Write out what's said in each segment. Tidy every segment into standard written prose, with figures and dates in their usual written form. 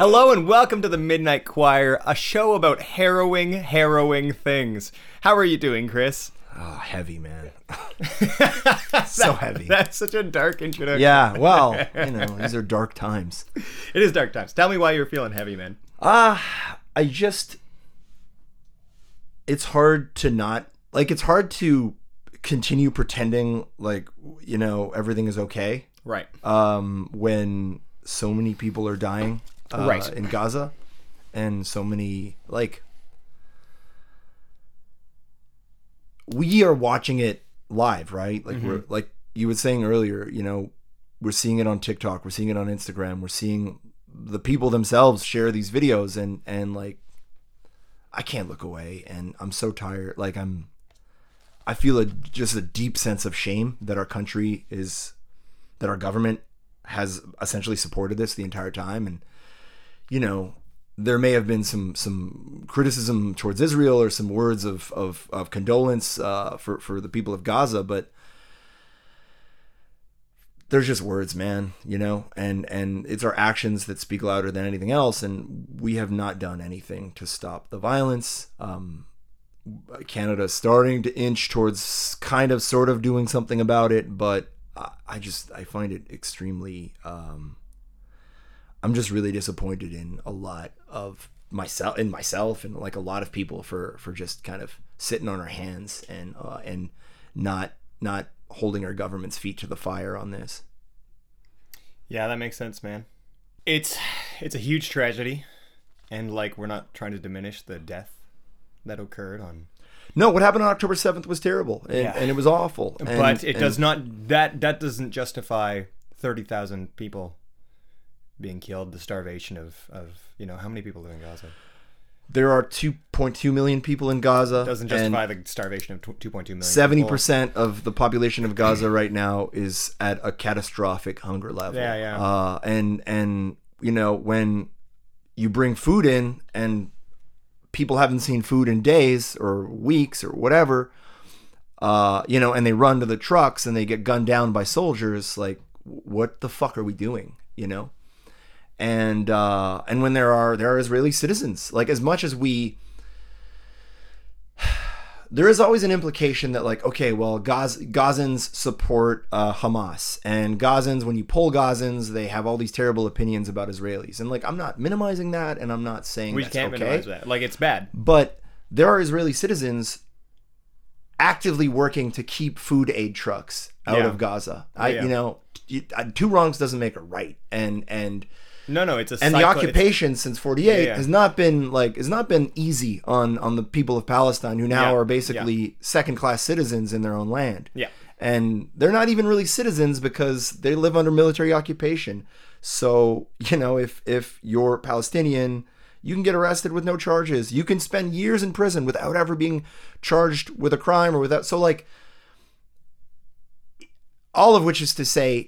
Hello and welcome to the Midnight Choir, a show about harrowing things. How are you doing, Chris? Oh, heavy, man. So heavy. That's such a dark introduction. Yeah, well, these are dark times. It is dark times. Tell me why you're feeling heavy, man. It's hard to not, it's hard to continue pretending everything is okay. Right. When so many people are dying in Gaza, and so many, we are watching it live, right? We're, like you were saying earlier, we're seeing it on TikTok, we're seeing it on Instagram, we're seeing the people themselves share these videos, and I can't look away, and I'm so tired. I feel just a deep sense of shame that our country that our government has essentially supported this the entire time. And, there may have been some criticism towards Israel or some words of condolence for the people of Gaza, but there's just words, man, and it's our actions that speak louder than anything else. And we have not done anything to stop the violence. Canada's starting to inch towards sort of doing something about it, but I find it extremely, I'm just really disappointed in a lot of myself and a lot of people for just kind of sitting on our hands and not holding our government's feet to the fire on this. Yeah, that makes sense, man. It's a huge tragedy, and we're not trying to diminish the death that occurred on. No, what happened on October 7th was terrible, and it was awful. But it does not, that doesn't justify 30,000 people being killed, the starvation of how many people live in Gaza? There are 2.2 million people in Gaza. Doesn't justify the starvation of 2.2 million. 70% of the population of Gaza right now is at a catastrophic hunger level. Yeah. And when you bring food in and people haven't seen food in days or weeks or whatever, and they run to the trucks and they get gunned down by soldiers, what the fuck are we doing, And when there are Israeli citizens, as much as there is always an implication that Gazans support Hamas, and Gazans, when you poll Gazans, they have all these terrible opinions about Israelis, and I'm not minimizing that, and I'm not saying we that's can't okay. minimize that. It's bad, but there are Israeli citizens actively working to keep food aid trucks out of Gaza. Two wrongs doesn't make a right, and No, it's a and the occupation since 48 has not been easy on the people of Palestine, who now are basically second-class citizens in their own land. Yeah. And they're not even really citizens because they live under military occupation. So, if you're Palestinian, you can get arrested with no charges. You can spend years in prison without ever being charged with a crime or without. So, all of which is to say,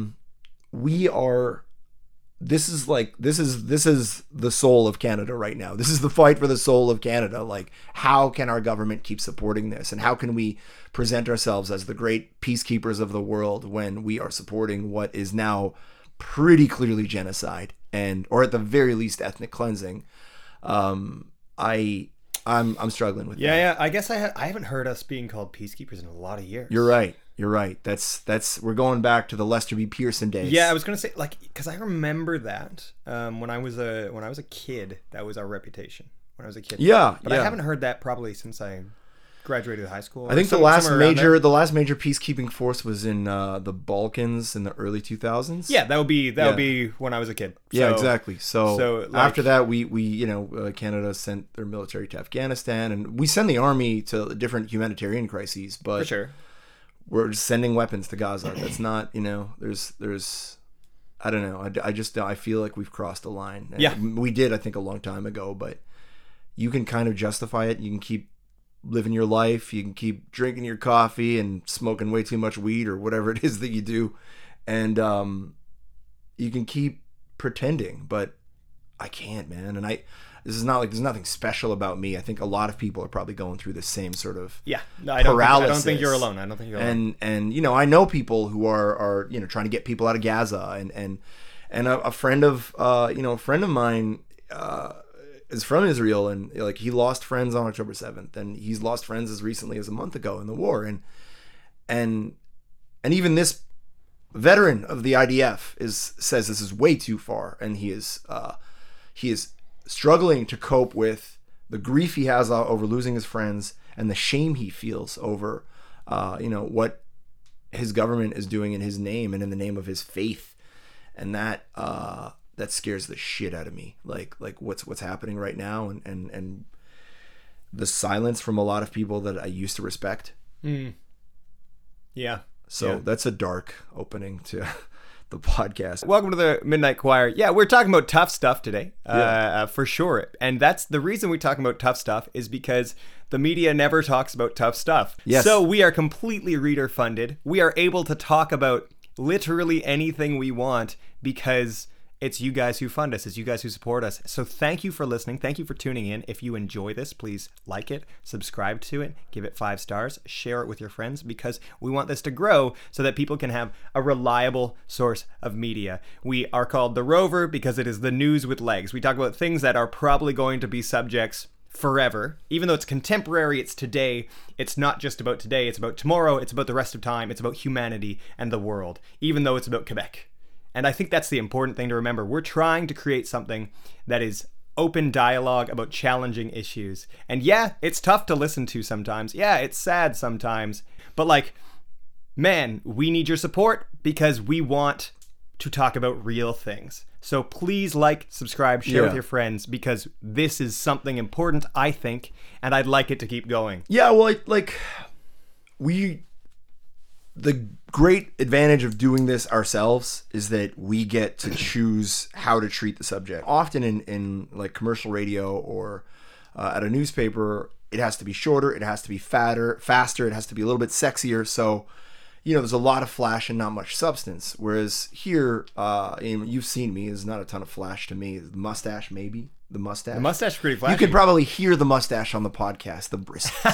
This is the soul of Canada right now. This is the fight for the soul of Canada. How can our government keep supporting this? And how can we present ourselves as the great peacekeepers of the world when we are supporting what is now pretty clearly genocide or at the very least ethnic cleansing? I'm struggling with that. Yeah. I guess I haven't heard us being called peacekeepers in a lot of years. You're right. We're going back to the Lester B. Pearson days. Yeah, I was gonna say because I remember that when I was a kid, that was our reputation when I was a kid. Yeah, but I haven't heard that probably since I graduated high school. I think the last major peacekeeping force was in the Balkans in the early 2000s. Yeah, that would be when I was a kid. Yeah, exactly. So after that, we Canada sent their military to Afghanistan, and we send the army to different humanitarian crises. But for sure, we're just sending weapons to Gaza. That's not, there's, I don't know. I feel like we've crossed a line. Yeah. We did, I think, a long time ago, but you can kind of justify it. You can keep living your life. You can keep drinking your coffee and smoking way too much weed or whatever it is that you do. And you can keep pretending, but I can't, man. And this is not there's nothing special about me. I think a lot of people are probably going through the same sort of paralysis. I don't think you're alone. I don't think you're alone. And I know people who are trying to get people out of Gaza And a friend of a friend of mine is from Israel, and like he lost friends on October 7th, and he's lost friends as recently as a month ago in the war, and even this veteran of the IDF says this is way too far, and he is struggling to cope with the grief he has over losing his friends and the shame he feels over what his government is doing in his name and in the name of his faith, and that scares the shit out of me. Like what's happening right now, and the silence from a lot of people that I used to respect. Yeah. So that's a dark opening to the podcast. Welcome to the Midnight Choir. Yeah, we're talking about tough stuff today, for sure. And that's the reason we're talking about tough stuff is because the media never talks about tough stuff. Yes. So we are completely reader funded. We are able to talk about literally anything we want because it's you guys who fund us. It's you guys who support us. So thank you for listening. Thank you for tuning in. If you enjoy this, please like it, subscribe to it, give it 5 stars, share it with your friends, because we want this to grow so that people can have a reliable source of media. We are called The Rover because it is the news with legs. We talk about things that are probably going to be subjects forever. Even though it's contemporary, it's today. It's not just about today. It's about tomorrow. It's about the rest of time. It's about humanity and the world, even though it's about Quebec. And I think that's the important thing to remember. We're trying to create something that is open dialogue about challenging issues. And yeah, it's tough to listen to sometimes. Yeah, it's sad sometimes. But like, man, we need your support because we want to talk about real things. So please like, subscribe, share with your friends, because this is something important, I think, and I'd like it to keep going. Yeah, well, the great advantage of doing this ourselves is that we get to choose how to treat the subject. Often in like commercial radio or at a newspaper, it has to be shorter, it has to be faster, it has to be a little bit sexier. So, there's a lot of flash and not much substance. Whereas here, you've seen me, there's not a ton of flash to me. The mustache, maybe. The mustache. The mustache is pretty flashy. You can probably hear the mustache on the podcast, the bristles.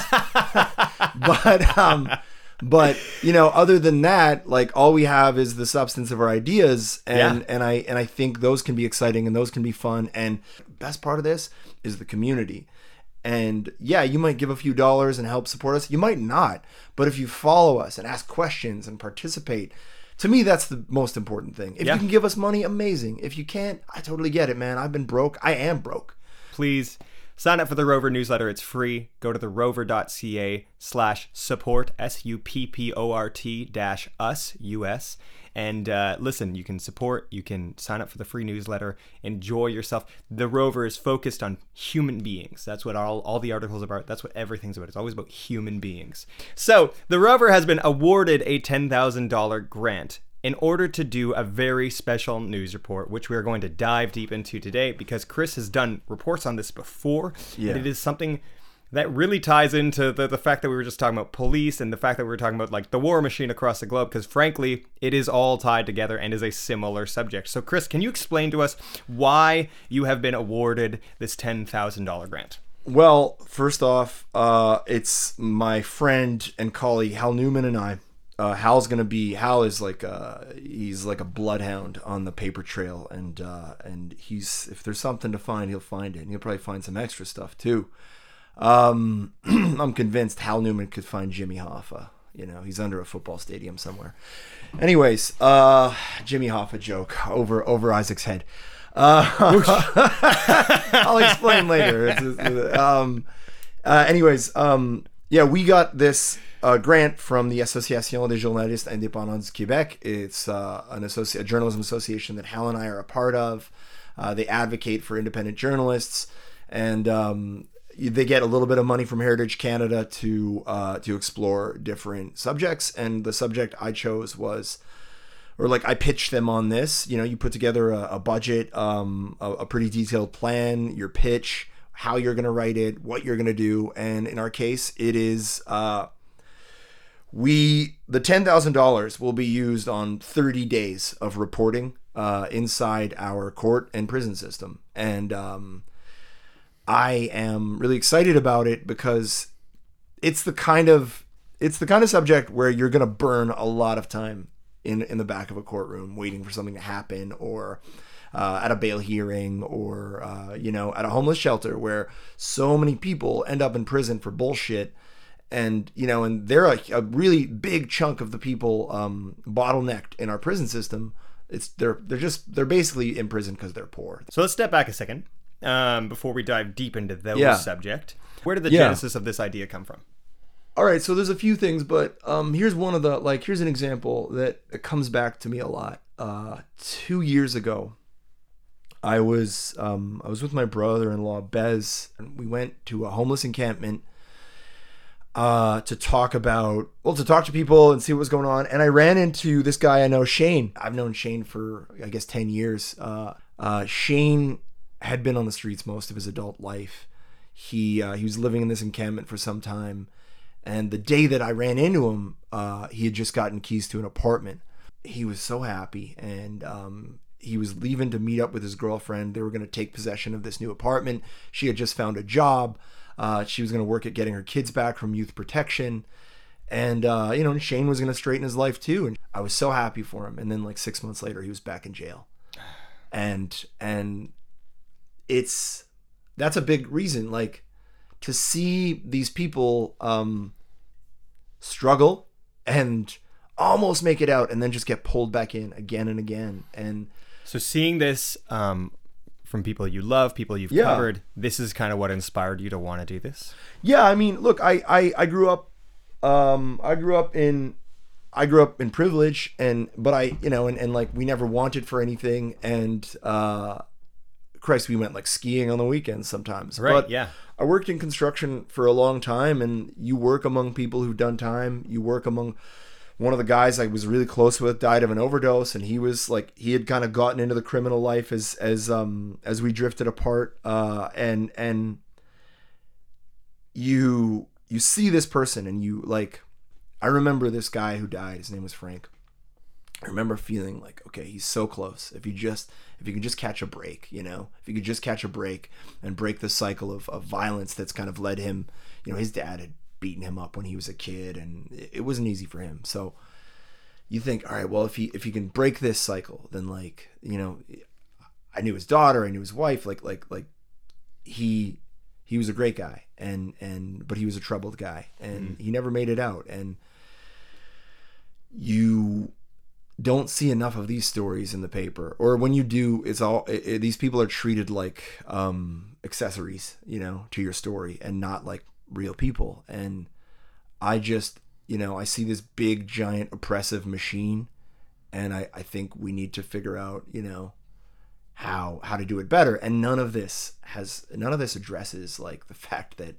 But other than that, like all we have is the substance of our ideas, and I think those can be exciting and those can be fun. And the best part of this is the community. And yeah, you might give a few dollars and help support us. You might not, but if you follow us and ask questions and participate, to me that's the most important thing. If you can give us money, amazing. If you can't, I totally get it, man. I've been broke. I am broke. Please sign up for the Rover newsletter. It's free. Go to therover.ca/support, SUPPORT-US. And listen, you can support, you can sign up for the free newsletter, enjoy yourself. The Rover is focused on human beings. That's what all the articles are about. That's what everything's about. It's always about human beings. So the Rover has been awarded a $10,000 grant in order to do a very special news report, which we are going to dive deep into today because Chris has done reports on this before. Yeah. And it is something that really ties into the fact that we were just talking about police and the fact that we were talking about like the war machine across the globe, because frankly, it is all tied together and is a similar subject. So Chris, can you explain to us why you have been awarded this $10,000 grant? Well, first off, it's my friend and colleague Hal Newman and I. Hal is like he's like a bloodhound on the paper trail, and he's, if there's something to find, he'll find it, and he'll probably find some extra stuff too. I'm convinced Hal Newman could find Jimmy Hoffa. He's under a football stadium somewhere. Anyways, Jimmy Hoffa joke over Isaac's head. I'll explain later. We got this grant from the Association des Journalistes Indépendants du Québec. It's a journalism association that Hal and I are a part of. They advocate for independent journalists, and they get a little bit of money from Heritage Canada to explore different subjects. And the subject I chose I pitched them on this. You put together a budget, a pretty detailed plan, your pitch, how you're going to write it, what you're going to do. And in our case, it is the $10,000 will be used on 30 days of reporting inside our court and prison system. And I am really excited about it because it's the kind of subject where you're going to burn a lot of time in the back of a courtroom waiting for something to happen, or at a bail hearing, or at a homeless shelter where so many people end up in prison for bullshit. And and they're a really big chunk of the people bottlenecked in our prison system. They're basically in prison because they're poor. So let's step back a second before we dive deep into those subject. Where did the genesis of this idea come from? All right, so there's a few things, but here's one of the here's an example that comes back to me a lot. 2 years ago, I was with my brother-in-law Bez, and we went to a homeless encampment to talk to people and see what was going on. And I ran into this guy I know, Shane. I've known Shane for, I guess, 10 years. Shane had been on the streets most of his adult life. He was living in this encampment for some time. And the day that I ran into him, he had just gotten keys to an apartment. He was so happy. And he was leaving to meet up with his girlfriend. They were going to take possession of this new apartment. She had just found a job. She was going to work at getting her kids back from youth protection. And, Shane was going to straighten his life too. And I was so happy for him. And then 6 months later, he was back in jail. And that's a big reason, to see these people struggle and almost make it out and then just get pulled back in again and again. And so seeing this from people you love, people you've covered, this is kind of what inspired you to want to do this? Yeah, I mean, look, I grew up in privilege, but we never wanted for anything, and Christ, we went skiing on the weekends sometimes. Right, but yeah. I worked in construction for a long time, and you work among people who've done time. You work among one of the guys I was really close with died of an overdose, and he was he had kind of gotten into the criminal life as we drifted apart. And you see this person, and I remember this guy who died. His name was Frank. I remember feeling okay, he's so close. If you could just catch a break, if you could just catch a break and break the cycle of violence that's kind of led him. His dad had beaten him up when he was a kid, and it wasn't easy for him. So you think, all right, well, if he can break this cycle, then I knew his daughter, I knew his wife, he was a great guy, but he was a troubled guy, and he never made it out. And you don't see enough of these stories in the paper, or when you do, these people are treated like accessories, to your story, and not like real people. And I just, I see this big giant oppressive machine, and I think we need to figure out, how to do it better. And none of this addresses the fact that,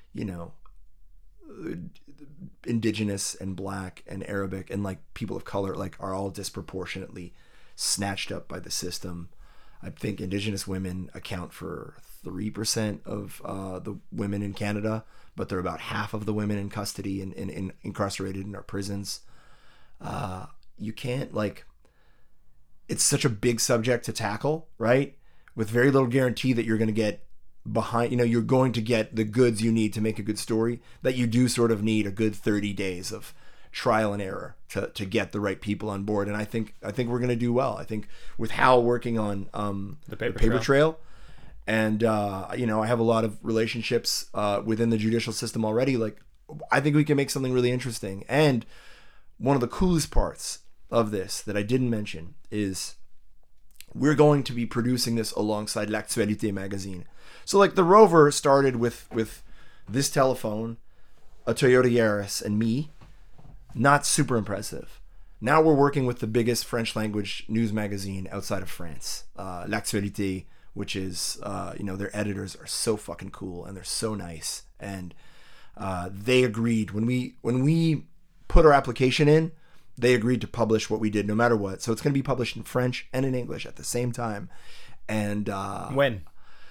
Indigenous and Black and Arabic and people of color are all disproportionately snatched up by the system. I think Indigenous women account for 3% of the women in Canada, but they're about half of the women in custody and incarcerated in our prisons. You can't it's such a big subject to tackle, right? With very little guarantee that you're going to get behind, you're going to get the goods you need to make a good story, that you do sort of need a good 30 days of trial and error to get the right people on board. And I think we're going to do well. I think with Hal working on the paper trail, and I have a lot of relationships within the judicial system already. I think we can make something really interesting. And one of the coolest parts of this that I didn't mention is we're going to be producing this alongside L'Actualité magazine. So the Rover started with this telephone, a Toyota Yaris, and me. Not super impressive. Now we're working with the biggest French language news magazine outside of France, L'Actualité, which is, their editors are so fucking cool and they're so nice. And they agreed when we put our application in, they agreed to publish what we did no matter what. So it's going to be published in French and in English at the same time. And when?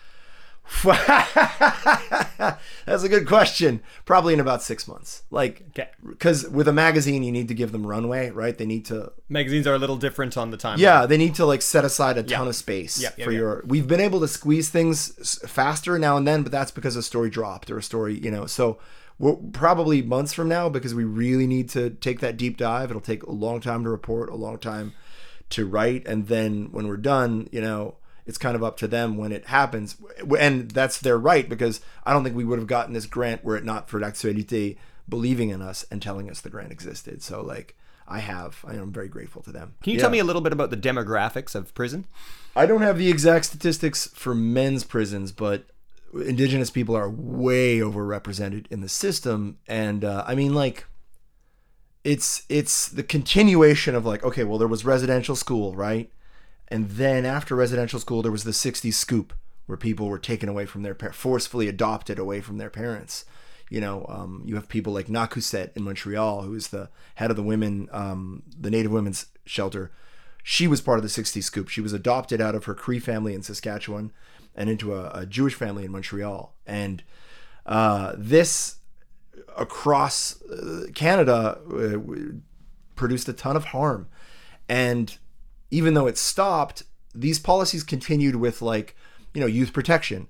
That's a good question. Probably in about 6 months. Because with a magazine, you need to give them runway, right? They need to. Magazines are a little different on the timeline. Yeah, they need to set aside a ton of space for your. We've been able to squeeze things faster now and then, but that's because a story dropped or a story, So probably months from now, because we really need to take that deep dive. It'll take a long time to report, a long time to write, and then when we're done, it's kind of up to them when it happens, and that's their right, because I don't think we would have gotten this grant were it not for L'Actualité believing in us and telling us the grant existed. So like I am very grateful to them. Can you tell me a little bit about the demographics of prison? I don't have the exact statistics for men's prisons, but Indigenous people are way overrepresented in the system. And I mean, like, it's the continuation of like, okay, well, there was residential school, right? And then after residential school, there was the 60s scoop, where people were taken away from their forcefully adopted away from their parents. You have people like Nakuset in Montreal, who is the head of the the Native Women's Shelter. She was part of the 60s scoop. She was adopted out of her Cree family in Saskatchewan and into a Jewish family in Montreal. And this, across Canada, produced a ton of harm. And even though it stopped, these policies continued with, like, youth protection.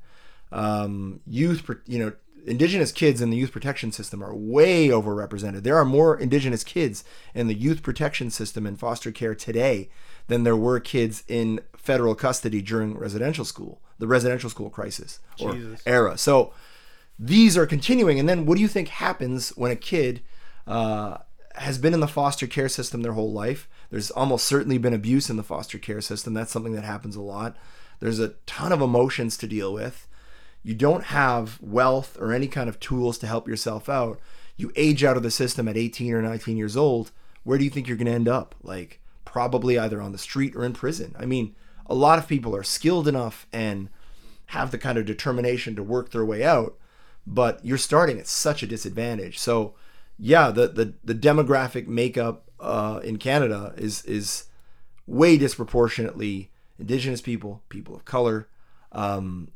Indigenous kids in the youth protection system are way overrepresented. There are more Indigenous kids in the youth protection system in foster care today than there were kids in federal custody during the residential school crisis or era. So these are continuing. And then what do you think happens when a kid has been in the foster care system their whole life? There's almost certainly been abuse in the foster care system. That's something that happens a lot. There's a ton of emotions to deal with. You don't have wealth or any kind of tools to help yourself out. You age out of the system at 18 or 19 years old. Where do you think you're going to end up? Like, probably either on the street or in prison. I mean, a lot of people are skilled enough and have the kind of determination to work their way out, but you're starting at such a disadvantage. So yeah, the demographic makeup in Canada is way disproportionately Indigenous people, people of color, and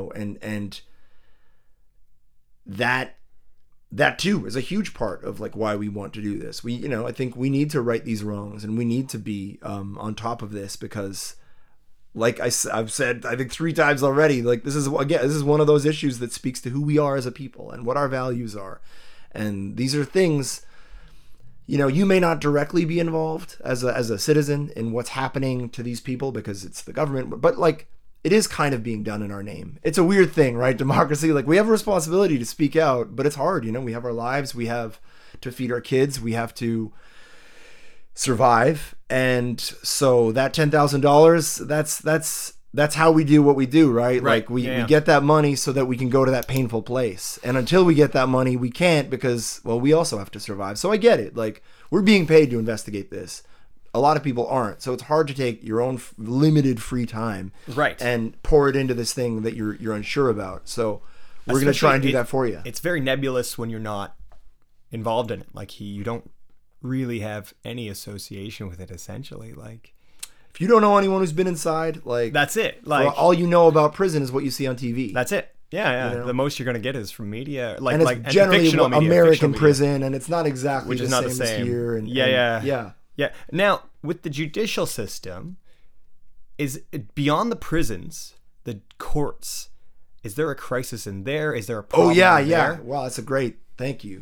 that too is a huge part of like why we want to do this. I think we need to right these wrongs, and we need to be on top of this, because like I've said, I think 3 times already, like this is one of those issues that speaks to who we are as a people and what our values are. And these are things, you may not directly be involved as a citizen in what's happening to these people because it's the government, but like it is kind of being done in our name. It's a weird thing, right? Democracy, like we have a responsibility to speak out, but it's hard. We have our lives, we have to feed our kids, we have to survive. And so that $10,000, that's how we do what we do, right? Like we get that money so that we can go to that painful place. And until we get that money, we can't, because, well, we also have to survive. So I get it. Like, we're being paid to investigate this. A lot of people aren't. So it's hard to take your own limited free time and pour it into this thing that you're unsure about. So we're going to try and do that for you. It's very nebulous when you're not involved in it. Like you don't really have any association with it, essentially. Like, if you don't know anyone who's been inside, like, that's it. Like, all you know about prison is what you see on TV. That's it. Yeah. The most you're going to get is from media, and it's generally American prison, and it's not exactly which is not the same as here. And, Yeah. Now, with the judicial system, is it beyond the prisons, the courts? Is there a crisis in there? Is there a problem? Yeah. Wow, that's thank you.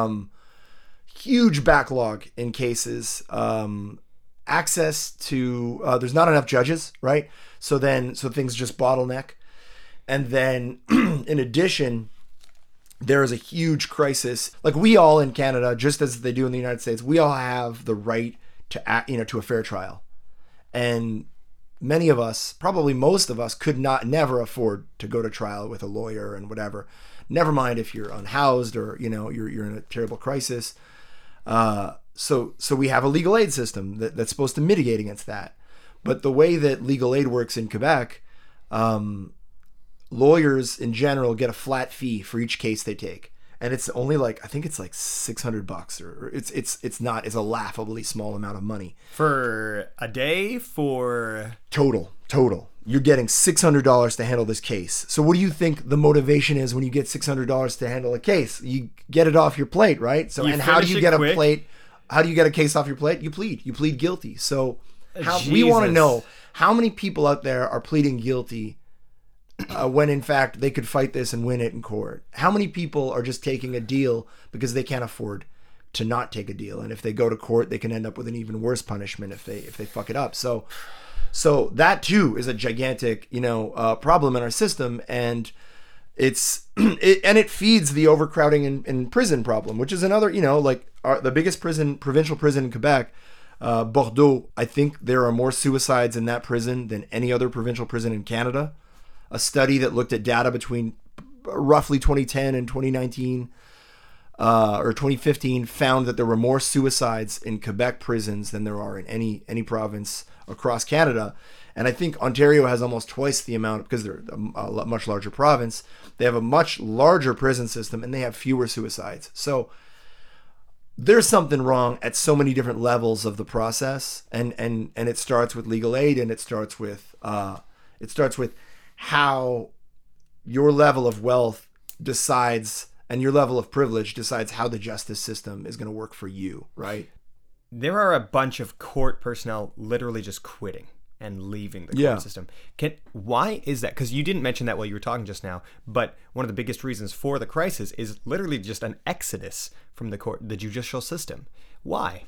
Huge backlog in cases. Access to there's not enough judges, right? So things just bottleneck. And then in addition, there is a huge crisis. Like, we all in Canada, just as they do in the United States, we all have the right to act, to a fair trial. And many of us, probably most of us, could never afford to go to trial with a lawyer and whatever. Never mind if you're unhoused or, you're in a terrible crisis. So we have a legal aid system that's supposed to mitigate against that. But the way that legal aid works in Quebec, lawyers in general get a flat fee for each case they take. And it's only I think it's like $600, or it's a laughably small amount of money. For a day, for... Total. You're getting $600 to handle this case. So what do you think the motivation is when you get $600 to handle a case? You get it off your plate, right? So, and how do you get a plate? How do you get a case off your plate? You plead guilty. So we want to know how many people out there are pleading guilty when in fact they could fight this and win it in court? How many people are just taking a deal because they can't afford to not take a deal, and if they go to court, they can end up with an even worse punishment if they fuck it up. So that too is a gigantic problem in our system, and it feeds the overcrowding in prison problem, which is another the biggest provincial prison in Quebec. Bordeaux, I think there are more suicides in that prison than any other provincial prison in Canada. A study that looked at data between roughly 2010 and 2019 or 2015 found that there were more suicides in Quebec prisons than there are in any province across Canada. And I think Ontario has almost twice the amount because they're a much larger province. They have a much larger prison system and they have fewer suicides. So there's something wrong at so many different levels of the process, and it starts with legal aid, and it starts with how your level of wealth decides, and your level of privilege decides how the justice system is going to work for you, right? There are a bunch of court personnel literally just quitting and leaving the court system. Why is that? Because you didn't mention that while you were talking just now, but one of the biggest reasons for the crisis is literally just an exodus from the judicial system. Why?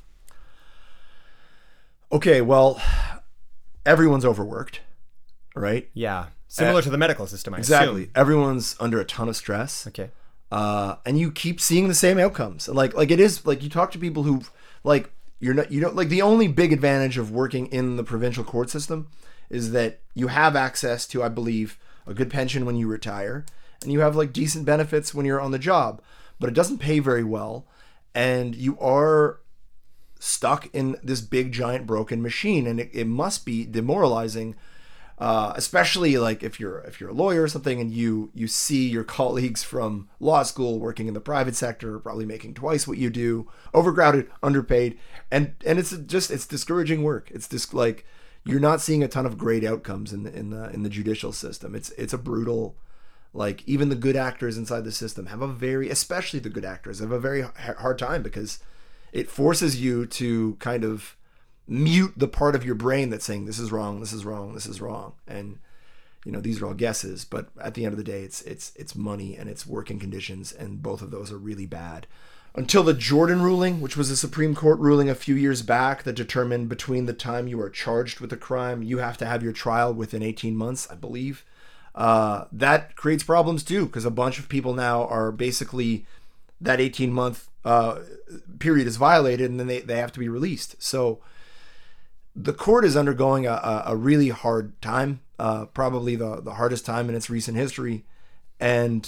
Okay, well, everyone's overworked, right? Yeah, similar to the medical system, I exactly. assume. Everyone's under a ton of stress. Okay. And you keep seeing the same outcomes. Like it is like you talk to people who like you don't like the only big advantage of working in the provincial court system is that you have access to, I believe, a good pension when you retire, and you have like decent benefits when you're on the job, but it doesn't pay very well, and you are stuck in this big giant broken machine, and it must be demoralizing, especially like if you're a lawyer or something, and you see your colleagues from law school working in the private sector, probably making twice what you do, overcrowded, underpaid, and it's discouraging work. It's just like you're not seeing a ton of great outcomes in the judicial system. It's a brutal, like even the good actors inside the system especially the good actors have a very hard time because it forces you to kind of mute the part of your brain that's saying this is wrong, this is wrong, this is wrong, and these are all guesses. But at the end of the day, it's money and it's working conditions, and both of those are really bad. Until the Jordan ruling, which was a Supreme Court ruling a few years back that determined between the time you are charged with a crime, you have to have your trial within 18 months, I believe. That creates problems too, because a bunch of people now are basically that 18-month period is violated, and then they have to be released. So the court is undergoing a really hard time, probably the hardest time in its recent history. And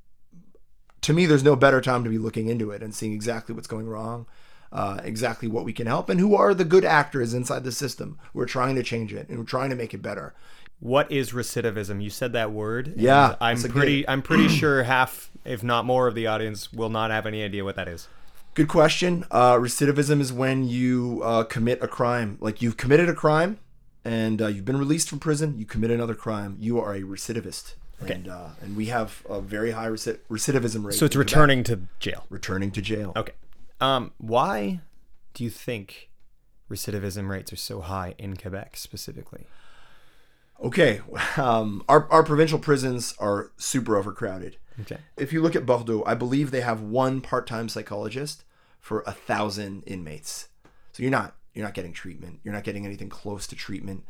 to me, there's no better time to be looking into it and seeing exactly what's going wrong, exactly what we can help, and who are the good actors inside the system. We're trying to change it, and we're trying to make it better. What is recidivism? You said that word. Yeah, I'm pretty sure half, if not more, of the audience will not have any idea what that is. Good question. Recidivism is when you commit a crime. Like you've committed a crime, and you've been released from prison. You commit another crime. You are a recidivist. Okay. And we have a very high recidivism rate. So it's returning to jail. Returning to jail. Okay. Why do you think recidivism rates are so high in Quebec specifically? Okay. Our provincial prisons are super overcrowded. Okay. If you look at Bordeaux, I believe they have one part-time psychologist for 1,000 inmates. So you're not getting treatment. You're not getting anything close to treatment.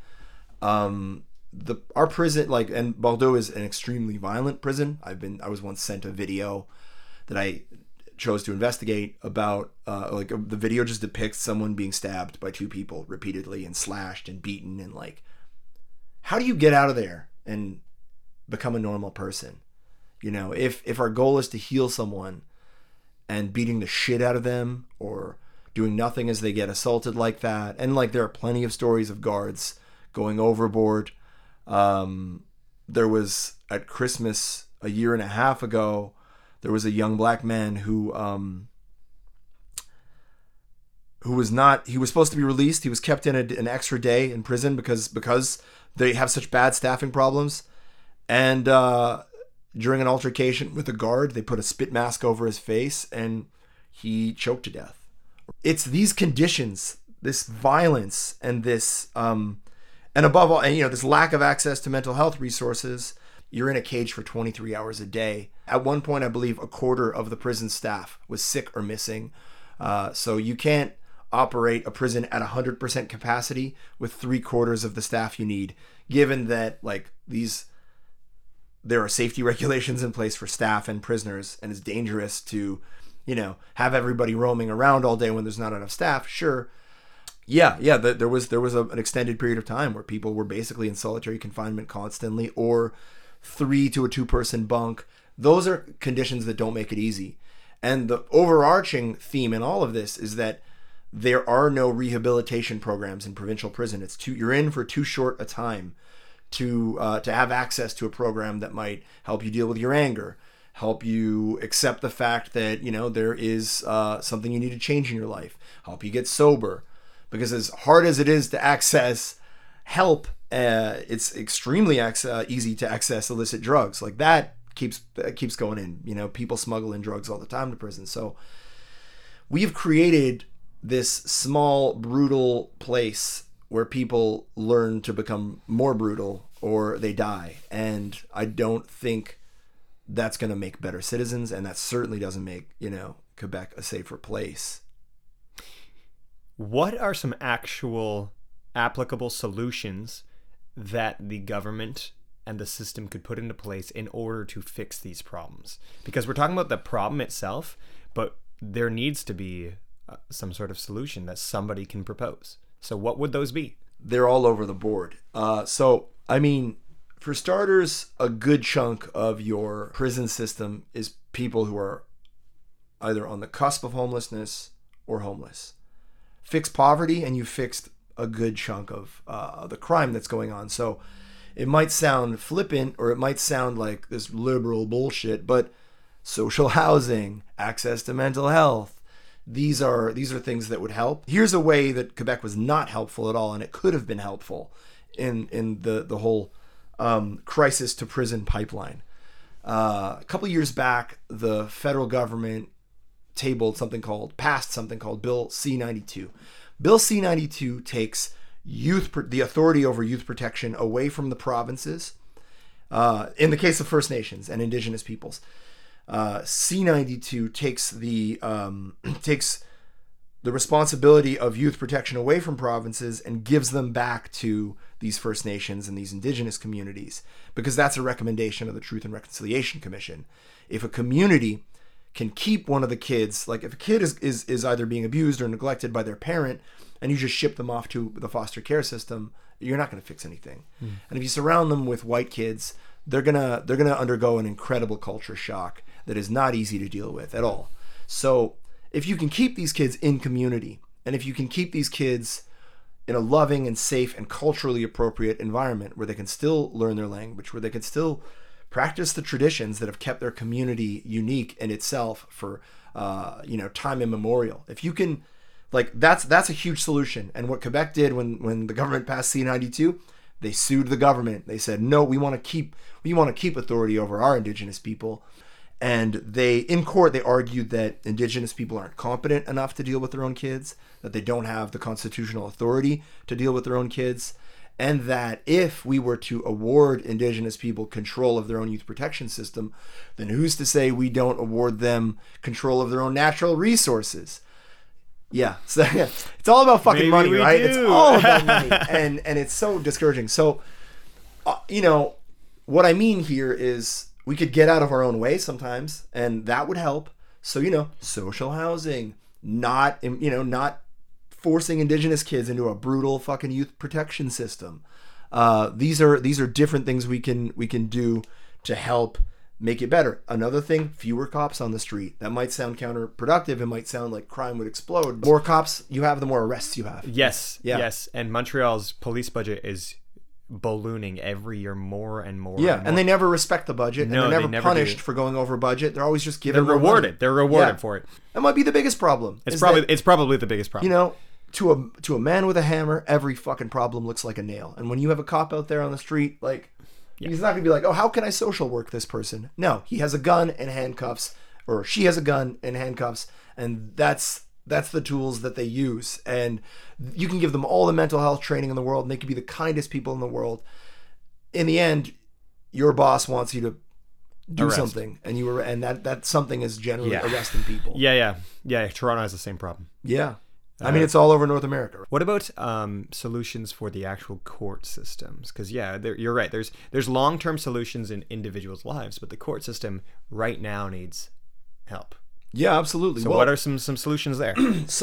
Our prison, and Bordeaux is an extremely violent prison. I was once sent a video that I chose to investigate about, the video just depicts someone being stabbed by two people repeatedly and slashed and beaten, and how do you get out of there and become a normal person? If our goal is to heal someone, and beating the shit out of them or doing nothing as they get assaulted like that, and there are plenty of stories of guards going overboard. There was at Christmas a year and a half ago, there was a young black man who was supposed to be released. He was kept in an extra day in prison because they have such bad staffing problems. And during an altercation with a guard, they put a spit mask over his face and he choked to death. It's these conditions, this violence, and this and above all, and this lack of access to mental health resources. you're in a cage for 23 hours a day. At one point, I believe a quarter of the prison staff was sick or missing. So you can't operate a prison at 100% capacity with 3/4 of the staff you need, given that like there are safety regulations in place for staff and prisoners, and it's dangerous to, have everybody roaming around all day when there's not enough staff. Sure. Yeah. There was an extended period of time where people were basically in solitary confinement constantly, or 3 to a 2-person bunk. Those are conditions that don't make it easy. And the overarching theme in all of this is that there are no rehabilitation programs in provincial prison. You're in for too short a time to have access to a program that might help you deal with your anger, help you accept the fact that there is something you need to change in your life, help you get sober. Because as hard as it is to access help, it's extremely easy to access illicit drugs. Like that keeps going in. People smuggle in drugs all the time to prison. So we've created this small, brutal place where people learn to become more brutal or they die. And I don't think that's going to make better citizens. And that certainly doesn't make, Quebec a safer place. What are some actual applicable solutions that the government and the system could put into place in order to fix these problems? Because we're talking about the problem itself, but there needs to be some sort of solution that somebody can propose. So what would those be? They're all over the board. For starters, a good chunk of your prison system is people who are either on the cusp of homelessness or homeless. Fix poverty and you fixed a good chunk of the crime that's going on. So it might sound flippant, or it might sound like this liberal bullshit, but social housing, access to mental health, these are things that would help. Here's a way that Quebec was not helpful at all, and it could have been helpful in the whole crisis to prison pipeline. A couple years back, the federal government passed something called Bill C-92. Bill C-92 takes the authority over youth protection away from the provinces. In the case of First Nations and Indigenous peoples, C-92 takes the responsibility of youth protection away from provinces and gives them back to these First Nations and these Indigenous communities, because that's a recommendation of the Truth and Reconciliation Commission. If a community can keep one of the kids, like if a kid is either being abused or neglected by their parent, and you just ship them off to the foster care system, you're not going to fix anything. And if you surround them with white kids, they're gonna undergo an incredible culture shock that is not easy to deal with at all. So if you can keep these kids in community, and if you can keep these kids in a loving and safe and culturally appropriate environment where they can still learn their language, where they can still practice the traditions that have kept their community unique in itself for time immemorial. If you can, that's a huge solution. And what Quebec did when the government passed C-92, they sued the government. They said, no, we want to keep authority over our Indigenous people. And in court, they argued that Indigenous people aren't competent enough to deal with their own kids, that they don't have the constitutional authority to deal with their own kids, and that if we were to award Indigenous people control of their own youth protection system, then who's to say we don't award them control of their own natural resources? Yeah, so it's all about fucking money, right? It's all about money, and it's so discouraging. So, what I mean here is we could get out of our own way sometimes, and that would help. So, social housing, not forcing Indigenous kids into a brutal fucking youth protection system. These are different things we can do to help make it better. Another thing, fewer cops on the street. That might sound counterproductive. It might sound like crime would explode. More cops you have, the more arrests you have. Yes. Yeah. Yes. And Montreal's police budget is ballooning every year more and more. Yeah, and more. And they never respect the budget. No, and they're never punished for going over budget. They're always just given. They're rewarded. They're rewarded for it. That might be the biggest problem. It's probably the biggest problem. To a man with a hammer, every fucking problem looks like a nail. And when you have a cop out there on the street, he's not going to be like, oh, how can I social work this person? No, he has a gun and handcuffs, or she has a gun and handcuffs, and that's the tools that they use. And you can give them all the mental health training in the world, and they can be the kindest people in the world. In the end, your boss wants you to do Arrest. something, and that something is generally Yeah. arresting people. Yeah. Toronto has the same problem. Yeah. I mean, it's all over North America. What about solutions for the actual court systems? Because you're right. There's long-term solutions in individuals' lives, but the court system right now needs help. Yeah, absolutely. So what are some solutions there?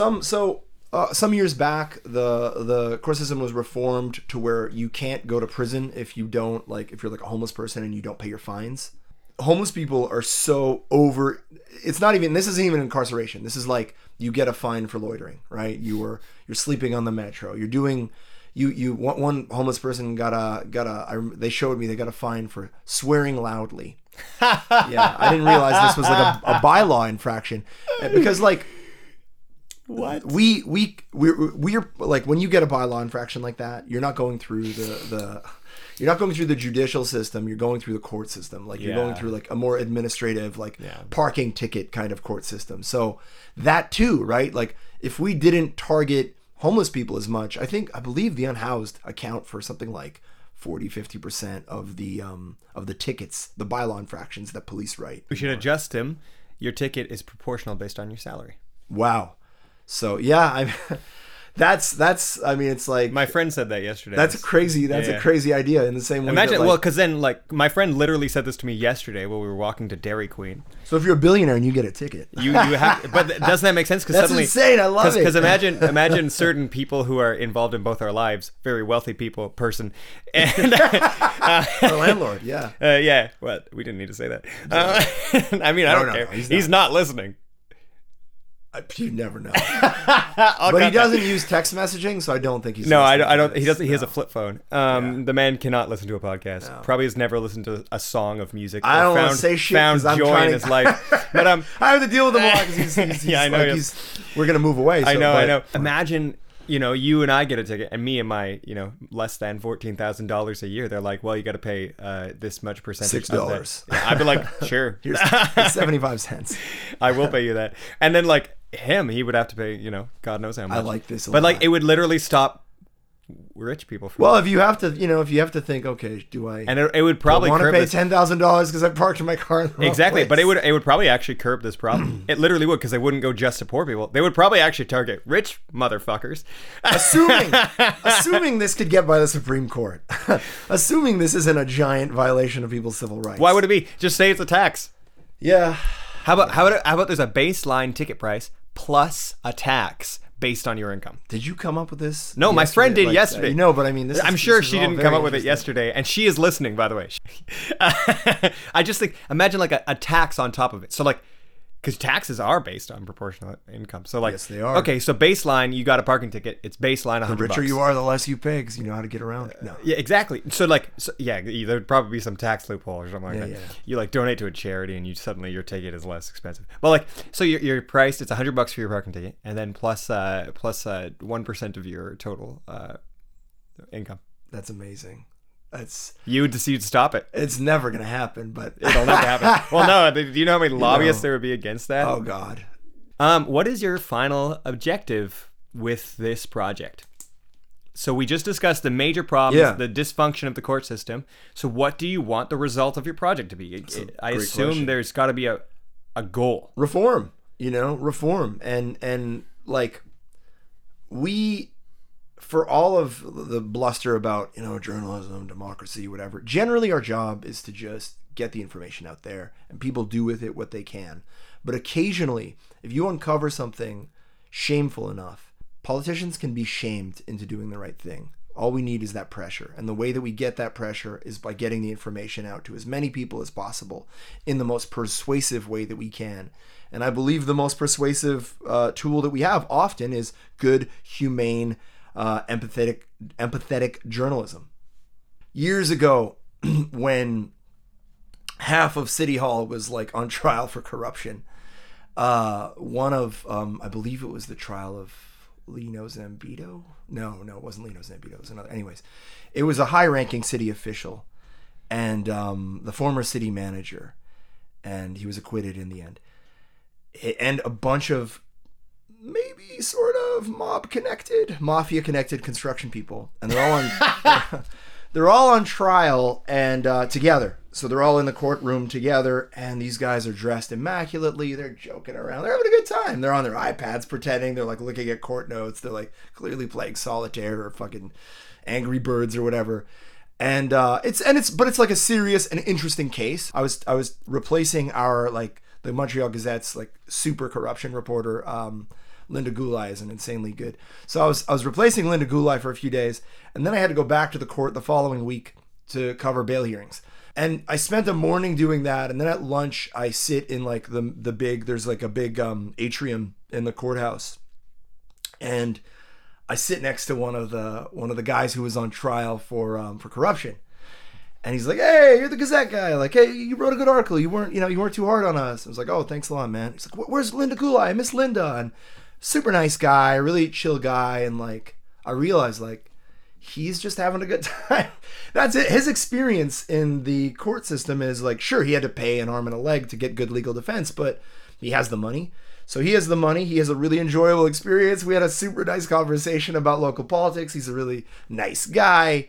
Some years back, the court system was reformed to where you can't go to prison if you don't, like, if you're like a homeless person and you don't pay your fines. Homeless people are so over. This isn't even incarceration. This is like you get a fine for loitering, right? You're sleeping on the metro. You're doing. One homeless person they showed me they got a fine for swearing loudly. Yeah, I didn't realize this was like a bylaw infraction, because like. What? We're like, when you get a bylaw infraction like that, you're not going through you're not going through the judicial system, you're going through the court system. Like, you're going through like a more administrative, like parking ticket kind of court system. So that too, right? Like, if we didn't target homeless people as much, I believe the unhoused account for something like 40-50% of the tickets, the bylaw infractions that police write. We should adjust him. Your ticket is proportional based on your salary. Wow. So yeah, I mean, it's like, My friend said that yesterday. that's crazy. That's a crazy idea. In the same way, Imagine, that, like, because then, like, my friend literally said this to me yesterday while we were walking to Dairy Queen. so if you're a billionaire and you get a ticket, You have, but doesn't that make sense? Because that's suddenly, insane. I love it. Because imagine certain people who are involved in both our lives, very wealthy person, and The landlord, yeah. yeah. Well, we didn't need to say that. I mean, I don't care. No, he's not listening. You never know. I'll But he cut that. doesn't use text messaging, so I don't think he's. No, I listening don't. to He this. doesn't. He has a flip phone. The man cannot listen to a podcast. No. Probably has never listened to a song of music. I or don't wanna found, say shit, Found 'cause I'm joy trying in to- his life. But I have to deal with him a lot because he's Yeah, I know, like, yes. we're gonna move away. I so- know. but- I know. Imagine, you and I get a ticket, and me and my, less than $14,000 a year. They're like, well, you got to pay this much percentage. $6. Yeah, I'd be like, sure. Here's 75 cents. I will pay you that. And then, like, he would have to pay, God knows how much. I like this a But, like, lot. it would literally stop rich people from. Well, if you have to think, okay, do I? and it would probably want to curb pay this. $10,000 because I parked in my car. In the wrong Exactly, but place. it would probably actually curb this problem. It literally would, because they wouldn't go just to poor people. They would probably actually target rich motherfuckers. assuming this could get by the Supreme Court, assuming this isn't a giant violation of people's civil rights. Why would it be? Just say it's a tax. Yeah. How about there's a baseline ticket price plus a tax based on your income? Did you come up with this? No, my friend did yesterday. But I mean, this. I'm is, sure this is she all didn't very come up with it interesting. yesterday, and she is listening, by the way. I just think, imagine like a tax on top of it. So like, because taxes are based on proportional income. So like, Yes, they are. Okay, so baseline, you got a parking ticket. It's baseline $100. The richer you are, the less you pay because you know how to get around. No. Yeah, exactly. So there'd probably be some tax loophole or something like that. Yeah. You like donate to a charity, and your ticket is less expensive. But like, so you're priced. It's $100 for your parking ticket, and then plus 1% of your total income. That's amazing. You would decide to stop it. It's never gonna happen, but It'll never happen. Well, no. Do you know how many lobbyists there would be against that? Oh God. What is your final objective with this project? So we just discussed the major problems, the dysfunction of the court system. So what do you want the result of your project to be? I assume question. there's got to be a goal. Reform. Reform, and like we. For all of the bluster about, journalism, democracy, whatever, generally our job is to just get the information out there and people do with it what they can. But occasionally, if you uncover something shameful enough, politicians can be shamed into doing the right thing. All we need is that pressure. And the way that we get that pressure is by getting the information out to as many people as possible in the most persuasive way that we can. And I believe the most persuasive tool that we have often is good, humane, empathetic journalism. Years ago, when half of City Hall was like on trial for corruption, one of I believe it was the trial of Lino Zambito. No, it wasn't Lino Zambito. It was another. Anyways, it was a high-ranking city official and the former city manager, and he was acquitted in the end. And a bunch of maybe sort of mafia-connected construction people, and they're all on they're all on trial and together. so they're all in the courtroom together, and these guys are dressed immaculately. They're joking around. They're having a good time. They're on their iPads pretending. They're like looking at court notes. They're like clearly playing solitaire or fucking Angry Birds or whatever. And it's like a serious and interesting case. I was replacing our like the Montreal Gazette's like super corruption reporter. Linda Gulai is an insanely good. So I was replacing Linda Gulai for a few days, and then I had to go back to the court the following week to cover bail hearings. And I spent a morning doing that, and then at lunch I sit in like the big, there's like a big atrium in the courthouse, and I sit next to one of the guys who was on trial for corruption. And he's like, "Hey, you're the Gazette guy. Like, hey, you wrote a good article. You weren't too hard on us." I was like, "Oh, thanks a lot, man." He's like, "Where's Linda Gulai? I miss Linda." And super nice guy, really chill guy. And like, I realized like, he's just having a good time. That's it. His experience in the court system is like, sure, he had to pay an arm and a leg to get good legal defense, but he has the money. So he has the money. He has a really enjoyable experience. We had a super nice conversation about local politics. He's a really nice guy.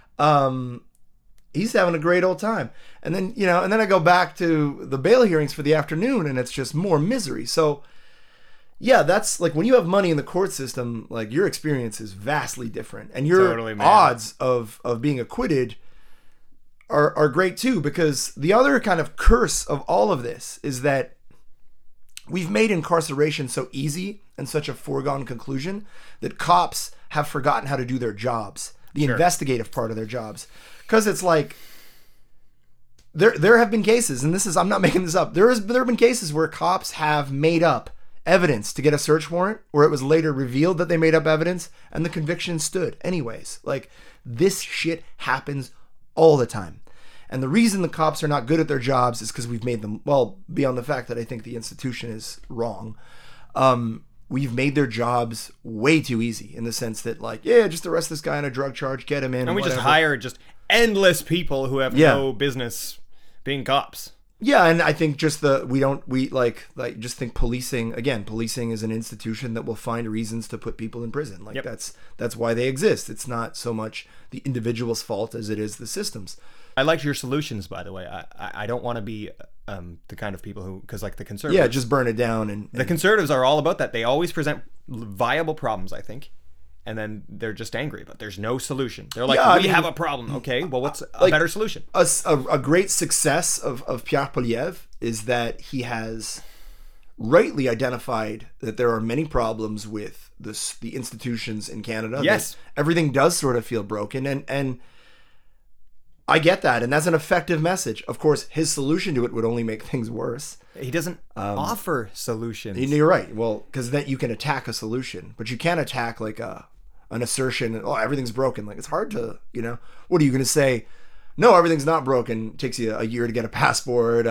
He's having a great old time. And then, and then I go back to the bail hearings for the afternoon, and it's just more misery. So yeah, that's like when you have money in the court system, like your experience is vastly different, and your odds of being acquitted are great too, because the other kind of curse of all of this is that we've made incarceration so easy and such a foregone conclusion that cops have forgotten how to do their jobs, the investigative part of their jobs. Because it's like, there have been cases, and I'm not making this up, there have been cases where cops have made up evidence to get a search warrant, where it was later revealed that they made up evidence, and the conviction stood anyways. Like, this shit happens all the time. And the reason the cops are not good at their jobs is because we've made them, well, beyond the fact that I think the institution is wrong, we've made their jobs way too easy, in the sense that, like, yeah, just arrest this guy on a drug charge, get him in. And we just hire just endless people who have no business being cops. Yeah, and I think just just think policing is an institution that will find reasons to put people in prison. Like, that's why they exist. It's not so much the individual's fault as it is the system's. I liked your solutions, by the way. I don't want to be the kind of people who, because like the conservatives, yeah, just burn it down. And the conservatives are all about that. They always present viable problems, I think, and then they're just angry, but there's no solution. They're like, we have a problem. Okay, well, what's a better solution? A great success of Pierre Poilievre is that he has rightly identified that there are many problems with the institutions in Canada. Yes, everything does sort of feel broken, and I get that, and that's an effective message. Of course, his solution to it would only make things worse. He doesn't offer solutions. You're right. Well, because then you can attack a solution, but you can't attack like an assertion. Oh, everything's broken. Like, it's hard to, what are you going to say? No, everything's not broken. It takes you a year to get a passport.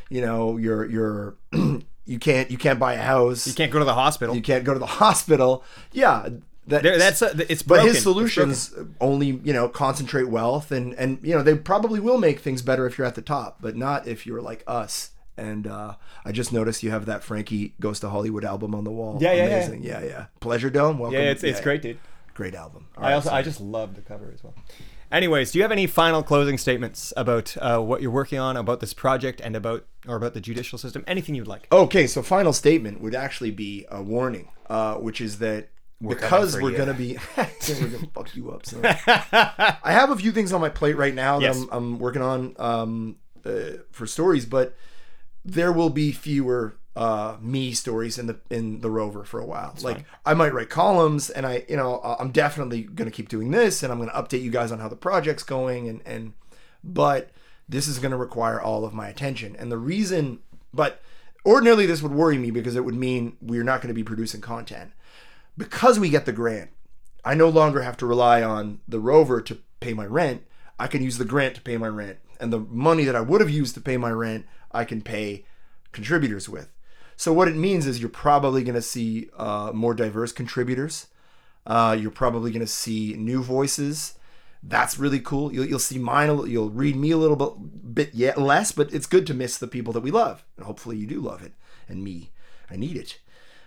You're you can't buy a house. You can't go to the hospital. You can't go to the hospital. Yeah. It's broken. But his solutions only, concentrate wealth, and they probably will make things better if you're at the top, but not if you're like us. And I just noticed you have that Frankie Goes to Hollywood album on the wall. Yeah, amazing. Yeah. Pleasure Dome. Welcome. Yeah, it's great, dude. Great album. I just love the cover as well. Anyways, do you have any final closing statements about what you're working on, about this project, and about the judicial system? Anything you'd like. Okay, so final statement would actually be a warning, which is that because we're going to be we're going to fuck you up. So. I have a few things on my plate right now that I'm working on for stories, but there will be fewer me stories in the Rover for a while. That's fine. I might write columns, and I'm definitely going to keep doing this, and I'm going to update you guys on how the project's going, but this is going to require all of my attention. And the reason, but ordinarily this would worry me because it would mean we're not going to be producing content. Because we get the grant, I no longer have to rely on the Rover to pay my rent. I can use the grant to pay my rent. And the money that I would have used to pay my rent, I can pay contributors with. So what it means is you're probably going to see more diverse contributors. You're probably going to see new voices. That's really cool. You'll see mine. You'll read me a little bit less, but it's good to miss the people that we love. And hopefully you do love it. And me, I need it.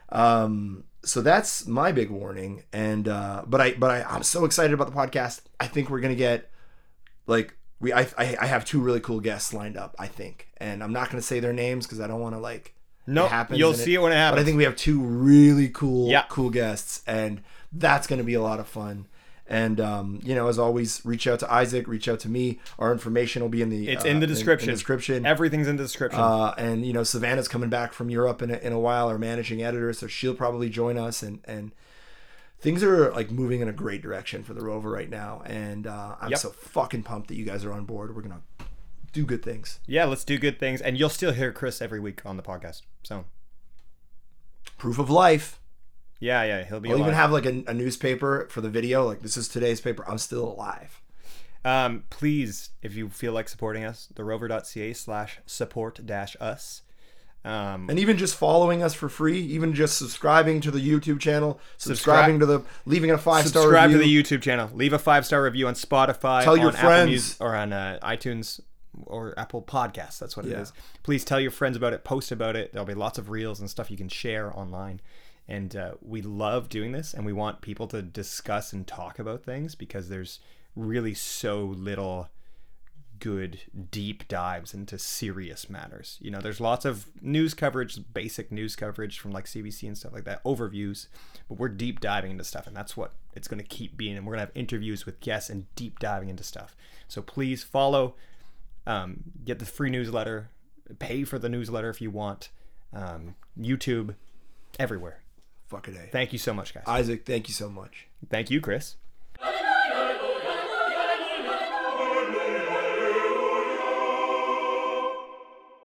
So that's my big warning. And but I'm so excited about the podcast. I think we're gonna get I have two really cool guests lined up, I think, and I'm not going to say their names because I don't want to like. No, you'll see it when it happens. But I think we have two really cool, Yeah. cool guests, and that's going to be a lot of fun. And you know, as always, reach out to Isaac, reach out to me. Our information will be in the in the description. In the description. Everything's in the description. And you know, Savannah's coming back from Europe in a while, our managing editor, so she'll probably join us. And things are like moving in a great direction for the Rover right now. And I'm so fucking pumped that you guys are on board. We're gonna do good things. Yeah, let's do good things, and you'll still hear Chris every week on the podcast. So, proof of life. Yeah, he'll be. I'll alive. even have like a newspaper for the video. Like, this is today's paper. I'm still alive. Please, if you feel like supporting us, therover.ca/support-us. And even just following us for free, even just subscribing to the YouTube channel, leaving a 5-star review. Subscribe to the YouTube channel. Leave a 5-star review on Spotify. Tell your on friends. Apple Music, or on iTunes or Apple Podcasts. That's what it is. Please tell your friends about it. Post about it. There'll be lots of reels and stuff you can share online. And we love doing this, and we want people to discuss and talk about things because there's really so little good deep dives into serious matters. You know, there's lots of news coverage, basic news coverage from like CBC and stuff like that, overviews, but we're deep diving into stuff, and that's what it's going to keep being. And we're going to have interviews with guests and deep diving into stuff. So please follow, get the free newsletter, pay for the newsletter if you want, YouTube, everywhere. Fuck a day. Thank you so much, guys. Isaac, thank you so much. Thank you, Chris.